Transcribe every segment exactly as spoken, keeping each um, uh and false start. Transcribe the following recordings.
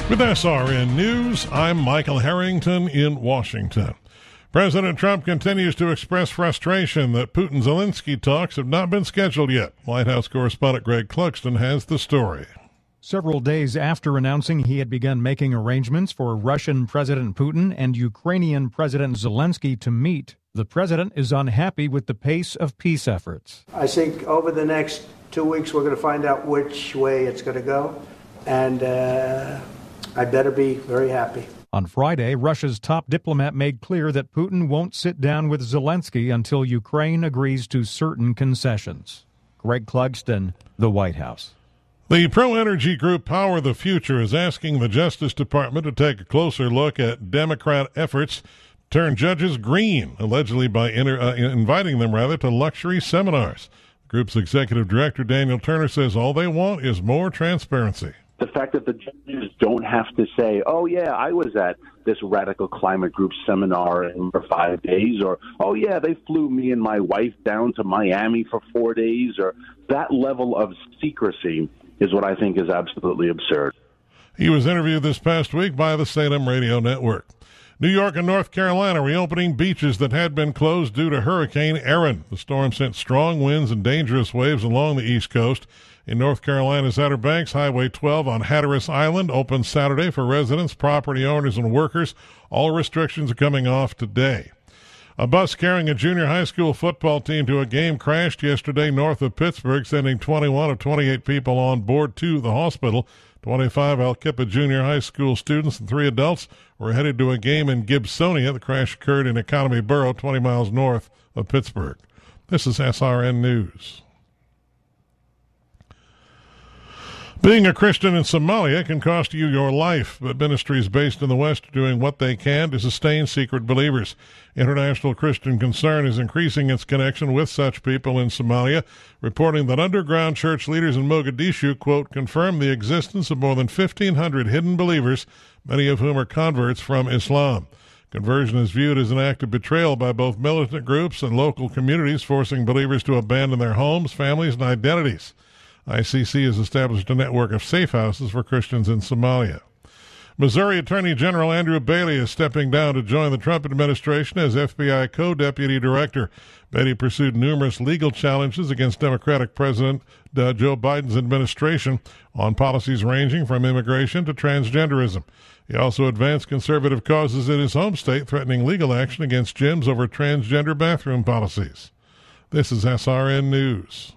With S R N News, I'm Michael Harrington in Washington. President Trump continues to express frustration that Putin-Zelensky talks have not been scheduled yet. White House correspondent Greg Clugston has the story. Several days after announcing he had begun making arrangements for Russian President Putin and Ukrainian President Zelensky to meet, the president is unhappy with the pace of peace efforts. I think over the next two weeks we're going to find out which way it's going to go, and uh, I better be very happy. On Friday, Russia's top diplomat made clear that Putin won't sit down with Zelensky until Ukraine agrees to certain concessions. Greg Clugston, the White House. The pro-energy group Power the Future is asking the Justice Department to take a closer look at Democrat efforts to turn judges green, allegedly by inter- uh, inviting them, rather, to luxury seminars. The group's executive director, Daniel Turner, says all they want is more transparency. The fact that the judges don't have to say, oh, yeah, I was at this radical climate group seminar for five days, or, oh, yeah, they flew me and my wife down to Miami for four days, or that level of secrecy is what I think is absolutely absurd. He was interviewed this past week by the Salem Radio Network. New York and North Carolina reopening beaches that had been closed due to Hurricane Erin. The storm sent strong winds and dangerous waves along the East Coast. In North Carolina's Outer Banks, Highway twelve on Hatteras Island opened Saturday for residents, property owners, and workers. All restrictions are coming off today. A bus carrying a junior high school football team to a game crashed yesterday north of Pittsburgh, sending twenty-one of twenty-eight people on board to the hospital. twenty-five Alkippa Junior High School students and three adults were headed to a game in Gibsonia. The crash occurred in Economy Borough, twenty miles north of Pittsburgh. This is S R N News. Being a Christian in Somalia can cost you your life, but ministries based in the West are doing what they can to sustain secret believers. International Christian Concern is increasing its connection with such people in Somalia, reporting that underground church leaders in Mogadishu, quote, confirm the existence of more than fifteen hundred hidden believers, many of whom are converts from Islam. Conversion is viewed as an act of betrayal by both militant groups and local communities, forcing believers to abandon their homes, families, and identities. I C C has established a network of safe houses for Christians in Somalia. Missouri Attorney General Andrew Bailey is stepping down to join the Trump administration as F B I co-deputy director. Bailey pursued numerous legal challenges against Democratic President uh, Joe Biden's administration on policies ranging from immigration to transgenderism. He also advanced conservative causes in his home state, threatening legal action against gyms over transgender bathroom policies. This is S R N News.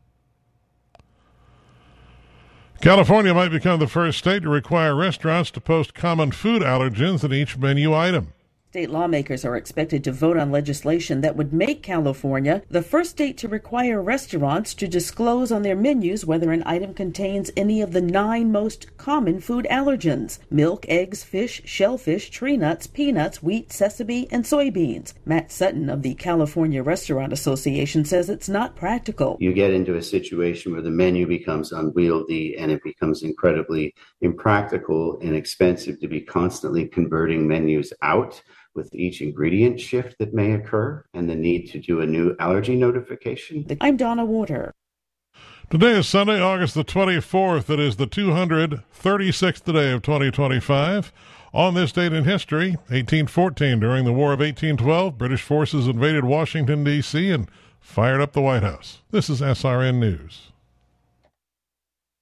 California might become the first state to require restaurants to post common food allergens in each menu item. State lawmakers are expected to vote on legislation that would make California the first state to require restaurants to disclose on their menus whether an item contains any of the nine most common food allergens: milk, eggs, fish, shellfish, tree nuts, peanuts, wheat, sesame, and soybeans. Matt Sutton of the California Restaurant Association says it's not practical. You get into a situation where the menu becomes unwieldy and it becomes incredibly impractical and expensive to be constantly converting menus out with each ingredient shift that may occur and the need to do a new allergy notification. I'm Donna Water. Today is Sunday, August the twenty-fourth. It is the two hundred thirty-sixth day of twenty twenty-five. On this date in history, eighteen fourteen, during the War of eighteen twelve, British forces invaded Washington, D C and fired up the White House. This is S R N News.